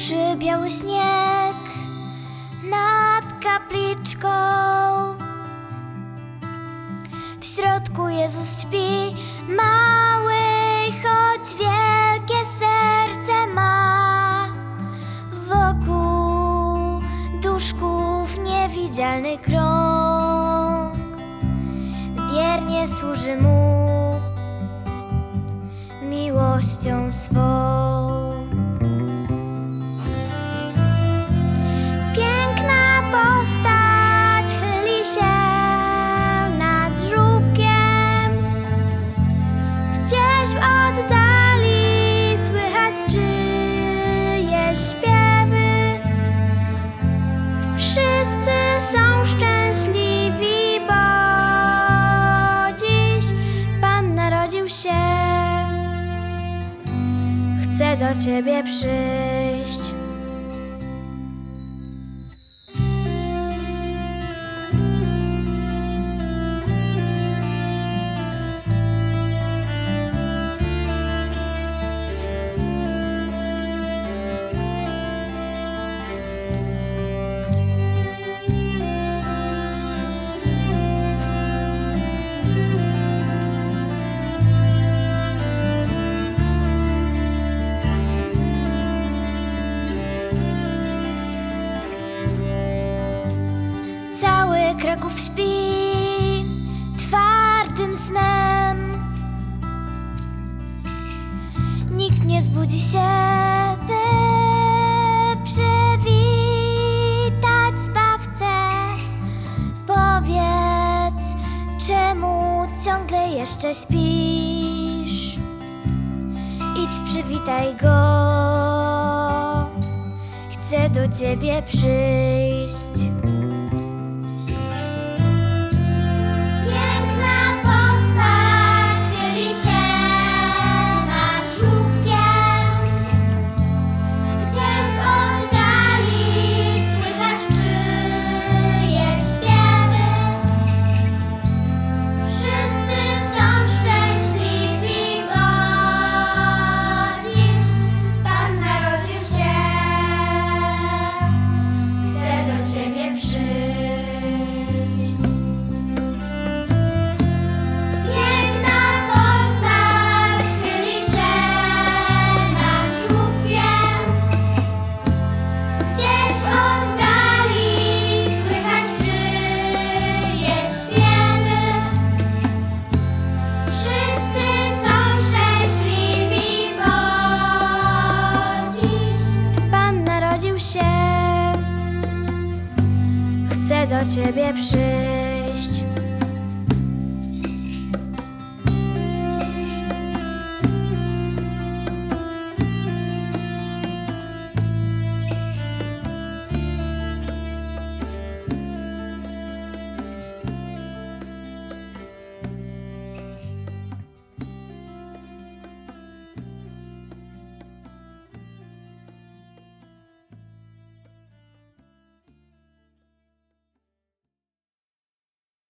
Duży biały śnieg nad kapliczką, w środku Jezus śpi, mały, choć wielkie serce ma. Wokół duszków niewidzialny krąg, wiernie służy mu miłością swą. Piękna postać chyli się nad żłóbkiem, gdzieś w oddali słychać czyjeś śpiewy. Wszyscy są szczęśliwi, bo dziś Pan narodził się. Chcę do Ciebie przyjść. Kraków śpi twardym snem. Nikt nie zbudzi się, by przywitać Zbawcę. Powiedz, czemu ciągle jeszcze śpisz? Idź, przywitaj Go. Chcę do Ciebie przyjść. Chcę do Ciebie przyjść.